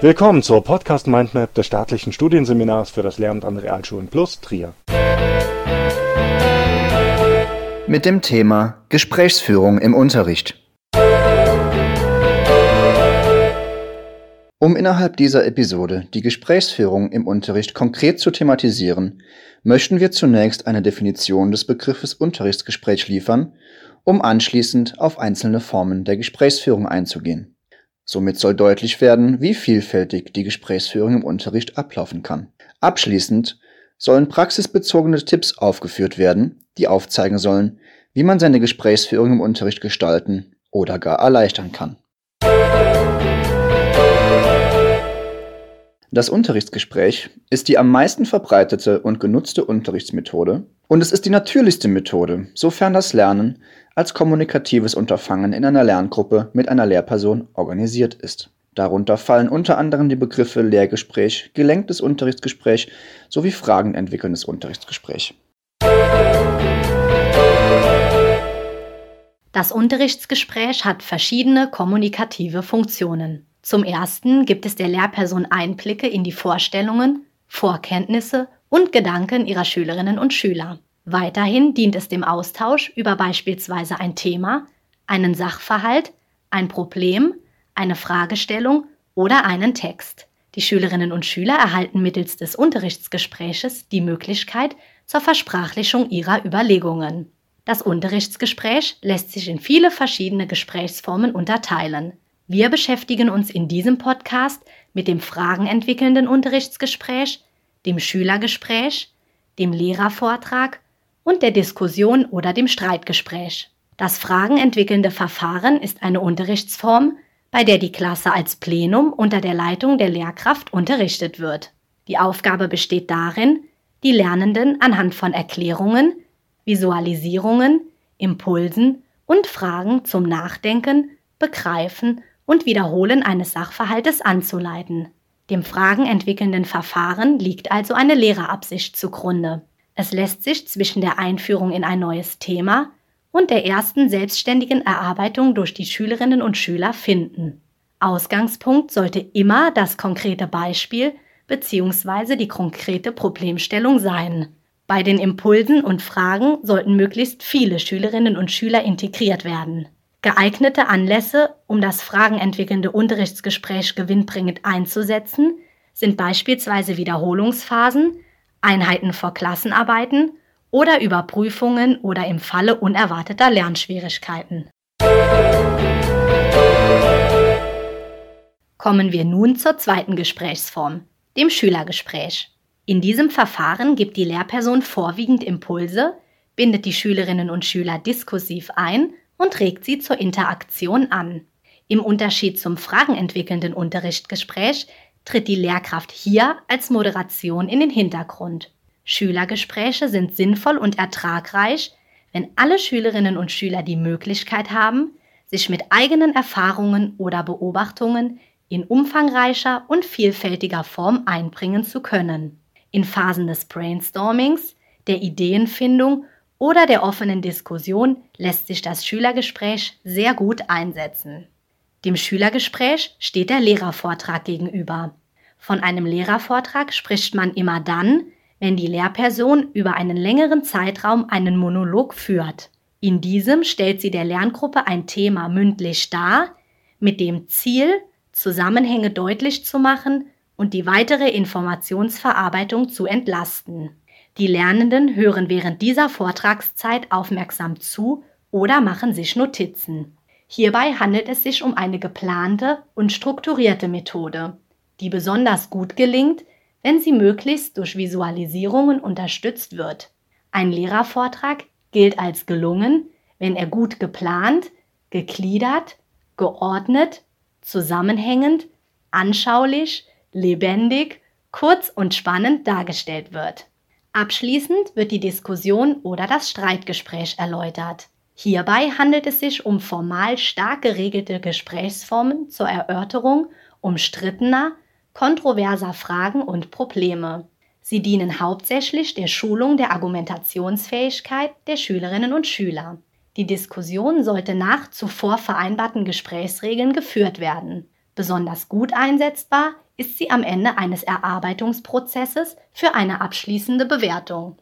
Willkommen zur Podcast Mindmap des staatlichen Studienseminars für das Lehramt an Realschulen Plus Trier. Mit dem Thema Gesprächsführung im Unterricht. Um innerhalb dieser Episode die Gesprächsführung im Unterricht konkret zu thematisieren, möchten wir zunächst eine Definition des Begriffes Unterrichtsgespräch liefern, um anschließend auf einzelne Formen der Gesprächsführung einzugehen. Somit soll deutlich werden, wie vielfältig die Gesprächsführung im Unterricht ablaufen kann. Abschließend sollen praxisbezogene Tipps aufgeführt werden, die aufzeigen sollen, wie man seine Gesprächsführung im Unterricht gestalten oder gar erleichtern kann. Das Unterrichtsgespräch ist die am meisten verbreitete und genutzte Unterrichtsmethode und es ist die natürlichste Methode, sofern das Lernen als kommunikatives Unterfangen in einer Lerngruppe mit einer Lehrperson organisiert ist. Darunter fallen unter anderem die Begriffe Lehrgespräch, gelenktes Unterrichtsgespräch sowie fragenentwickelndes Unterrichtsgespräch. Das Unterrichtsgespräch hat verschiedene kommunikative Funktionen. Zum ersten gibt es der Lehrperson Einblicke in die Vorstellungen, Vorkenntnisse und Gedanken ihrer Schülerinnen und Schüler. Weiterhin dient es dem Austausch über beispielsweise ein Thema, einen Sachverhalt, ein Problem, eine Fragestellung oder einen Text. Die Schülerinnen und Schüler erhalten mittels des Unterrichtsgespräches die Möglichkeit zur Versprachlichung ihrer Überlegungen. Das Unterrichtsgespräch lässt sich in viele verschiedene Gesprächsformen unterteilen. Wir beschäftigen uns in diesem Podcast mit dem fragenentwickelnden Unterrichtsgespräch, dem Schülergespräch, dem Lehrervortrag und der Diskussion oder dem Streitgespräch. Das fragenentwickelnde Verfahren ist eine Unterrichtsform, bei der die Klasse als Plenum unter der Leitung der Lehrkraft unterrichtet wird. Die Aufgabe besteht darin, die Lernenden anhand von Erklärungen, Visualisierungen, Impulsen und Fragen zum Nachdenken, Begreifen und Wiederholen eines Sachverhaltes anzuleiten. Dem fragenentwickelnden Verfahren liegt also eine Lehrerabsicht zugrunde. Es lässt sich zwischen der Einführung in ein neues Thema und der ersten selbstständigen Erarbeitung durch die Schülerinnen und Schüler finden. Ausgangspunkt sollte immer das konkrete Beispiel bzw. die konkrete Problemstellung sein. Bei den Impulsen und Fragen sollten möglichst viele Schülerinnen und Schüler integriert werden. Geeignete Anlässe, um das fragenentwickelnde Unterrichtsgespräch gewinnbringend einzusetzen, sind beispielsweise Wiederholungsphasen, Einheiten vor Klassenarbeiten oder Überprüfungen oder im Falle unerwarteter Lernschwierigkeiten. Kommen wir nun zur zweiten Gesprächsform, dem Schülergespräch. In diesem Verfahren gibt die Lehrperson vorwiegend Impulse, bindet die Schülerinnen und Schüler diskursiv ein und regt sie zur Interaktion an. Im Unterschied zum fragenentwickelnden Unterrichtsgespräch tritt die Lehrkraft hier als Moderation in den Hintergrund. Schülergespräche sind sinnvoll und ertragreich, wenn alle Schülerinnen und Schüler die Möglichkeit haben, sich mit eigenen Erfahrungen oder Beobachtungen in umfangreicher und vielfältiger Form einbringen zu können. In Phasen des Brainstormings, der Ideenfindung oder der offenen Diskussion lässt sich das Schülergespräch sehr gut einsetzen. Dem Schülergespräch steht der Lehrervortrag gegenüber. Von einem Lehrervortrag spricht man immer dann, wenn die Lehrperson über einen längeren Zeitraum einen Monolog führt. In diesem stellt sie der Lerngruppe ein Thema mündlich dar, mit dem Ziel, Zusammenhänge deutlich zu machen und die weitere Informationsverarbeitung zu entlasten. Die Lernenden hören während dieser Vortragszeit aufmerksam zu oder machen sich Notizen. Hierbei handelt es sich um eine geplante und strukturierte Methode, die besonders gut gelingt, wenn sie möglichst durch Visualisierungen unterstützt wird. Ein Lehrervortrag gilt als gelungen, wenn er gut geplant, gegliedert, geordnet, zusammenhängend, anschaulich, lebendig, kurz und spannend dargestellt wird. Abschließend wird die Diskussion oder das Streitgespräch erläutert. Hierbei handelt es sich um formal stark geregelte Gesprächsformen zur Erörterung umstrittener, kontroverser Fragen und Probleme. Sie dienen hauptsächlich der Schulung der Argumentationsfähigkeit der Schülerinnen und Schüler. Die Diskussion sollte nach zuvor vereinbarten Gesprächsregeln geführt werden. Besonders gut einsetzbar ist sie am Ende eines Erarbeitungsprozesses für eine abschließende Bewertung.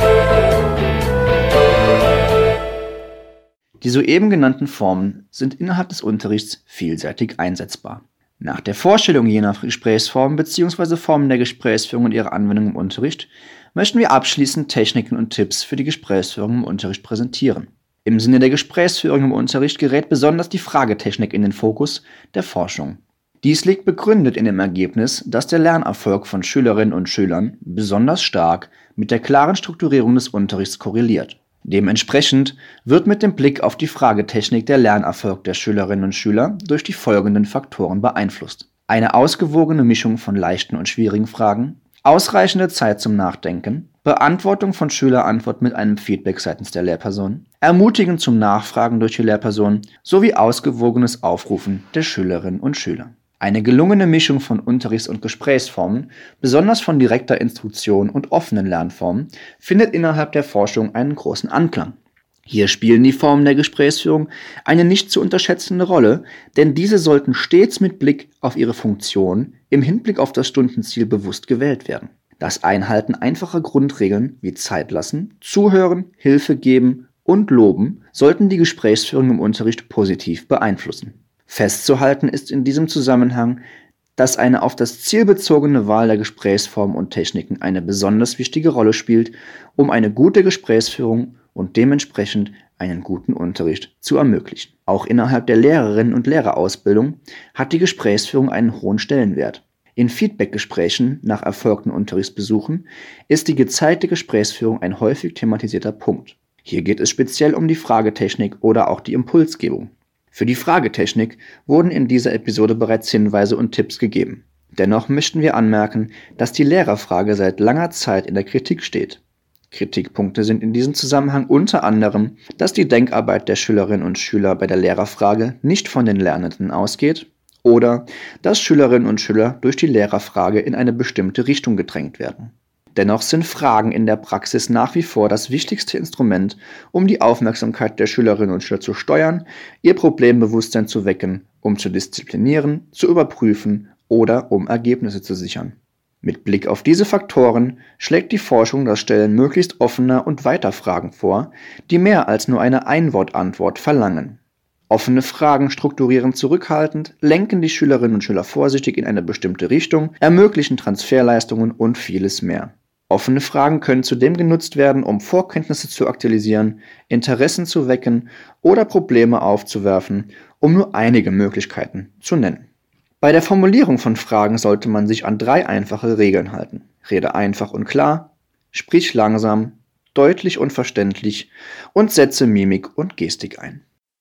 Die soeben genannten Formen sind innerhalb des Unterrichts vielseitig einsetzbar. Nach der Vorstellung jener Gesprächsformen bzw. Formen der Gesprächsführung und ihrer Anwendung im Unterricht möchten wir abschließend Techniken und Tipps für die Gesprächsführung im Unterricht präsentieren. Im Sinne der Gesprächsführung im Unterricht gerät besonders die Fragetechnik in den Fokus der Forschung. Dies liegt begründet in dem Ergebnis, dass der Lernerfolg von Schülerinnen und Schülern besonders stark mit der klaren Strukturierung des Unterrichts korreliert. Dementsprechend wird mit dem Blick auf die Fragetechnik der Lernerfolg der Schülerinnen und Schüler durch die folgenden Faktoren beeinflusst: eine ausgewogene Mischung von leichten und schwierigen Fragen, ausreichende Zeit zum Nachdenken, Beantwortung von Schülerantwort mit einem Feedback seitens der Lehrperson, Ermutigen zum Nachfragen durch die Lehrperson sowie ausgewogenes Aufrufen der Schülerinnen und Schüler. Eine gelungene Mischung von Unterrichts- und Gesprächsformen, besonders von direkter Instruktion und offenen Lernformen, findet innerhalb der Forschung einen großen Anklang. Hier spielen die Formen der Gesprächsführung eine nicht zu unterschätzende Rolle, denn diese sollten stets mit Blick auf ihre Funktion im Hinblick auf das Stundenziel bewusst gewählt werden. Das Einhalten einfacher Grundregeln wie Zeit lassen, zuhören, Hilfe geben und loben sollten die Gesprächsführung im Unterricht positiv beeinflussen. Festzuhalten ist in diesem Zusammenhang, dass eine auf das Ziel bezogene Wahl der Gesprächsformen und Techniken eine besonders wichtige Rolle spielt, um eine gute Gesprächsführung und dementsprechend einen guten Unterricht zu ermöglichen. Auch innerhalb der Lehrerinnen- und Lehrerausbildung hat die Gesprächsführung einen hohen Stellenwert. In Feedbackgesprächen nach erfolgten Unterrichtsbesuchen ist die gezeigte Gesprächsführung ein häufig thematisierter Punkt. Hier geht es speziell um die Fragetechnik oder auch die Impulsgebung. Für die Fragetechnik wurden in dieser Episode bereits Hinweise und Tipps gegeben. Dennoch möchten wir anmerken, dass die Lehrerfrage seit langer Zeit in der Kritik steht. Kritikpunkte sind in diesem Zusammenhang unter anderem, dass die Denkarbeit der Schülerinnen und Schüler bei der Lehrerfrage nicht von den Lernenden ausgeht oder dass Schülerinnen und Schüler durch die Lehrerfrage in eine bestimmte Richtung gedrängt werden. Dennoch sind Fragen in der Praxis nach wie vor das wichtigste Instrument, um die Aufmerksamkeit der Schülerinnen und Schüler zu steuern, ihr Problembewusstsein zu wecken, um zu disziplinieren, zu überprüfen oder um Ergebnisse zu sichern. Mit Blick auf diese Faktoren schlägt die Forschung das Stellen möglichst offener und weiter Fragen vor, die mehr als nur eine Einwortantwort verlangen. Offene Fragen strukturieren zurückhaltend, lenken die Schülerinnen und Schüler vorsichtig in eine bestimmte Richtung, ermöglichen Transferleistungen und vieles mehr. Offene Fragen können zudem genutzt werden, um Vorkenntnisse zu aktualisieren, Interessen zu wecken oder Probleme aufzuwerfen, um nur einige Möglichkeiten zu nennen. Bei der Formulierung von Fragen sollte man sich an 3 einfache Regeln halten. Rede einfach und klar, sprich langsam, deutlich und verständlich und setze Mimik und Gestik ein.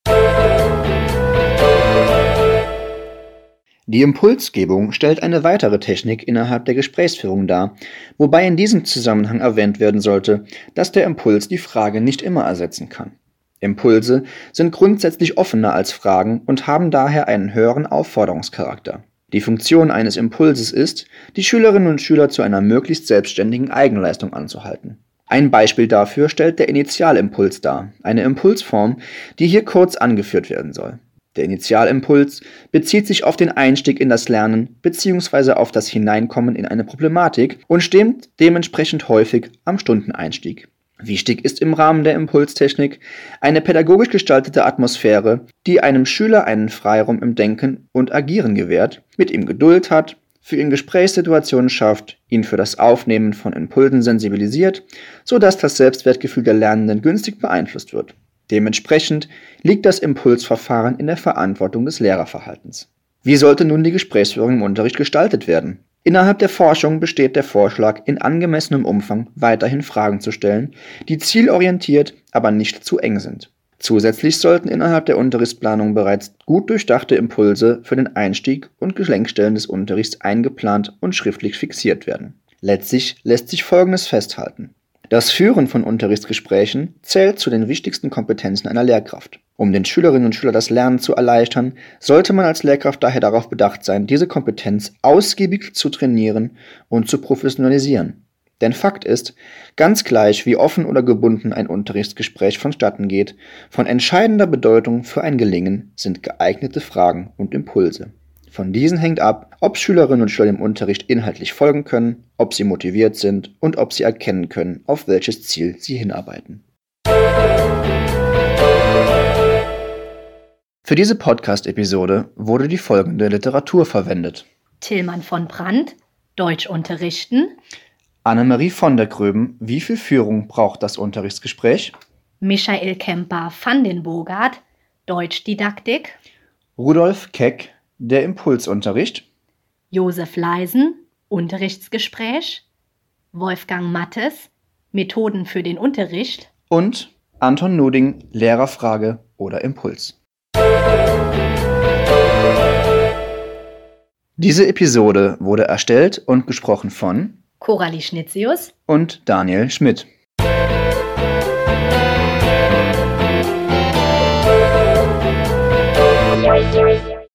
Die Impulsgebung stellt eine weitere Technik innerhalb der Gesprächsführung dar, wobei in diesem Zusammenhang erwähnt werden sollte, dass der Impuls die Frage nicht immer ersetzen kann. Impulse sind grundsätzlich offener als Fragen und haben daher einen höheren Aufforderungscharakter. Die Funktion eines Impulses ist, die Schülerinnen und Schüler zu einer möglichst selbstständigen Eigenleistung anzuhalten. Ein Beispiel dafür stellt der Initialimpuls dar, eine Impulsform, die hier kurz angeführt werden soll. Der Initialimpuls bezieht sich auf den Einstieg in das Lernen bzw. auf das Hineinkommen in eine Problematik und steht dementsprechend häufig am Stundeneinstieg. Wichtig ist im Rahmen der Impulstechnik eine pädagogisch gestaltete Atmosphäre, die einem Schüler einen Freiraum im Denken und Agieren gewährt, mit ihm Geduld hat, für ihn Gesprächssituationen schafft, ihn für das Aufnehmen von Impulsen sensibilisiert, sodass das Selbstwertgefühl der Lernenden günstig beeinflusst wird. Dementsprechend liegt das Impulsverfahren in der Verantwortung des Lehrerverhaltens. Wie sollte nun die Gesprächsführung im Unterricht gestaltet werden? Innerhalb der Forschung besteht der Vorschlag, in angemessenem Umfang weiterhin Fragen zu stellen, die zielorientiert, aber nicht zu eng sind. Zusätzlich sollten innerhalb der Unterrichtsplanung bereits gut durchdachte Impulse für den Einstieg und Gelenkstellen des Unterrichts eingeplant und schriftlich fixiert werden. Letztlich lässt sich Folgendes festhalten: Das Führen von Unterrichtsgesprächen zählt zu den wichtigsten Kompetenzen einer Lehrkraft. Um den Schülerinnen und Schülern das Lernen zu erleichtern, sollte man als Lehrkraft daher darauf bedacht sein, diese Kompetenz ausgiebig zu trainieren und zu professionalisieren. Denn Fakt ist, ganz gleich wie offen oder gebunden ein Unterrichtsgespräch vonstatten geht, von entscheidender Bedeutung für ein Gelingen sind geeignete Fragen und Impulse. Von diesen hängt ab, ob Schülerinnen und Schüler dem Unterricht inhaltlich folgen können, ob sie motiviert sind und ob sie erkennen können, auf welches Ziel sie hinarbeiten. Für diese Podcast-Episode wurde die folgende Literatur verwendet: Tillmann von Brandt, Deutsch unterrichten. Annemarie von der Gröben, Wie viel Führung braucht das Unterrichtsgespräch? Michael Kemper van den Bogart, Deutschdidaktik. Rudolf Keck, Der Impulsunterricht. Josef Leisen, Unterrichtsgespräch. Wolfgang Mattes, Methoden für den Unterricht. Und Anton Nuding, Lehrerfrage oder Impuls. Diese Episode wurde erstellt und gesprochen von Coralie Schnitzius und Daniel Schmidt. Yeah.